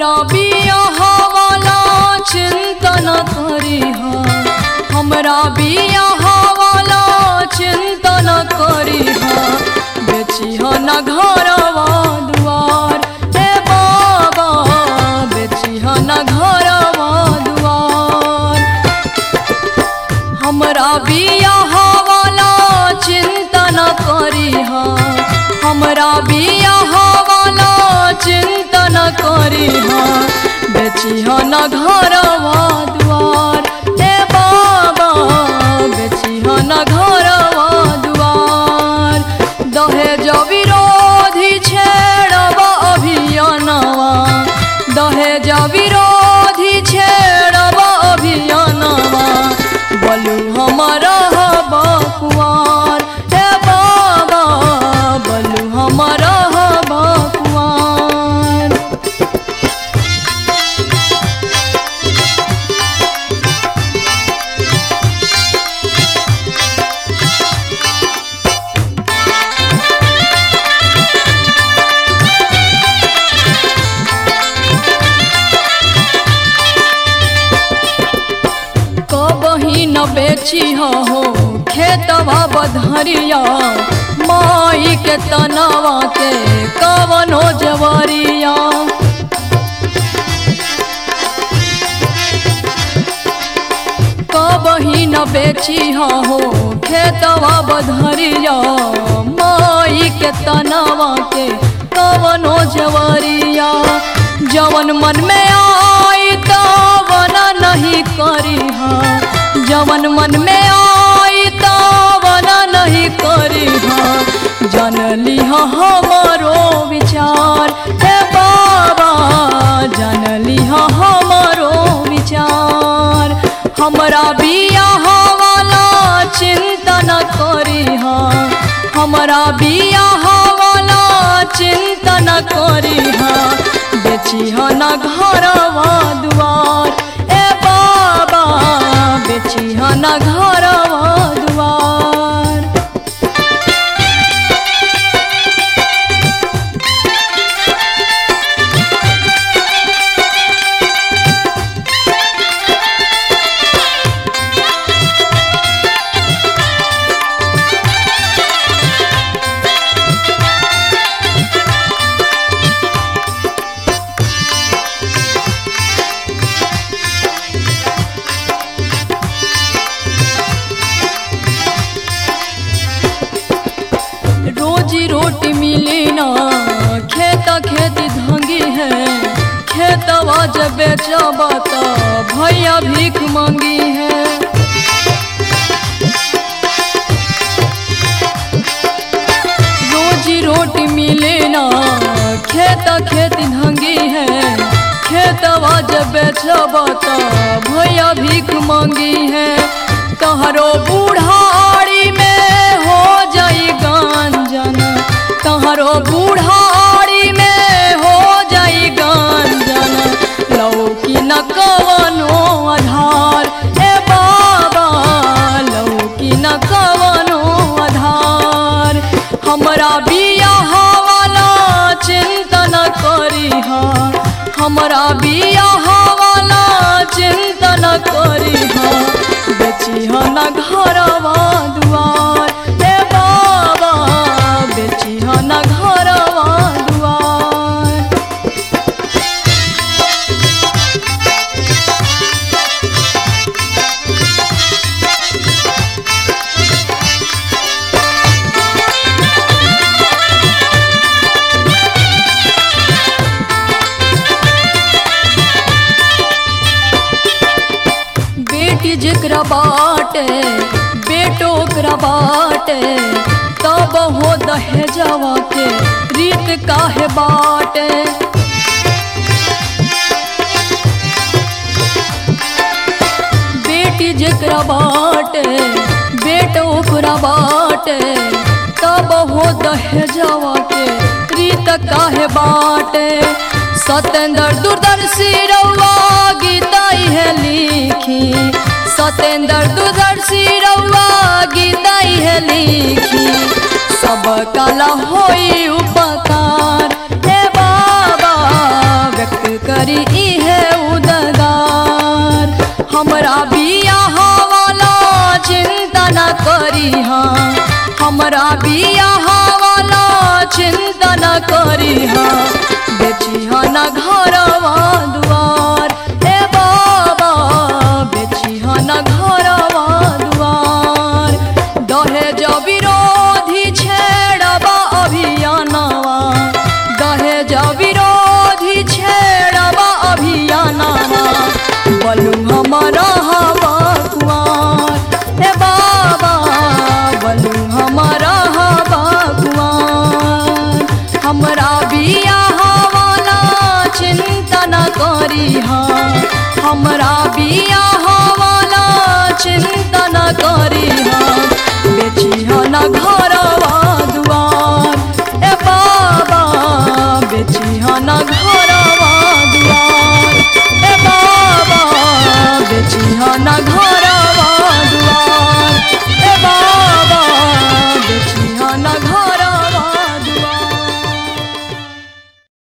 हमरा बियाह वाला चिंता न करीह, हमरा बियाह वाला चिंता न करीह। बेचिह न घरवा दुआर हे बाबा, बेचिह न घरवा दुआर। हमरा बियाह वाला चिंता न करीह, हमरा बियाह वाला चिंता न करीह। बेचिह न घरवा दुआर हे बाबा, बेचिह न घरवा दुआर। दहेज विरोधी छेड़ब अभियानवा, दहेज विरोधी छेड़ब अभियानवा। बोलू हमारा बकुआर हे बाबा, बोलू हमारा बकुआर। कबही न बेचिह हो खेतवा बधरिया, माई के तनवा के कवनो जवरिया। कबही न बेचिह हो खेतवा बधरिया, माई के तनवा के कवनो जवरिया। जवन मन में आई तवन नहीं करीह, जवन मन में आई तवन नहीं करीह। जान लिह हमारो विचार हे बाबा, जान लिह हमारो विचार। हमरा बियाह वाला चिंता न करीह, हमरा बियाह वाला चिंता न करीह। बेचिह न घरवा दुआर ए बाबा, बेचिह न घरवा दुआर। रोजी रोटी मिली ना खेता खेती धंगी है, खेतवा जब बेचब त भैया भीख मांगी है। रोजी रोटी मिली ना खेता खेती धंगी है, खेतवा जब बेचब त भैया भीख मांगी है। तहरो बूढ़ाड़ी में हो जाई गांजन, तहरो बूढ़ाड़ी में हो जाई गांजन। लौकी न कवनो आधार हे बाबा, लौकी न कवनो आधार। हमरा बियाह वाला चिंता न करीह, हमरा बियाह वाला चिंता न करीह। बेचिह न घरवा दुआर हे बाबा, बेचिह न घरवा दुआर। बेटी जेकरा बाटे बेटो ओकरा बाटे, तब हो दहेजवा के रीत काहे बाटे। बेटी जेकरा बाटे बेटो ओकरा बाटे, तब हो दहेजवा के रीत काहे बाटे। सतेंद्र दूरदर्शी रउआ गीता है लिखी, सतेंद्र दूरदर्शी रउआ गीता है लिखी। सब कला होई उपकार हे बाबा, व्यक्त करी बियाह वाला चिंता न करिहा, हमरा बियाह वाला चिंता न करिहा। बेचिहा न घरवा दुआर ए बाबा, बेचिहा न घरवा दुआर। दहेज विरोधी छेड़बा अभियानवा, दहेज विरोधी छेड़बा अभियानवा। बलू हमारा हवा कुआर ए बाबा, बलू हमारा हवा कुआर। हमरा बियाह वाला चिंता न करिहा, हमरा बियाह वाला चिंता न करिहा। बेचिहा न घरवा दुआर ए बाबा, बेचिहा न घरवा दुआर ए बाबा, बेचिहा न घरवा दुआर ए बाबा।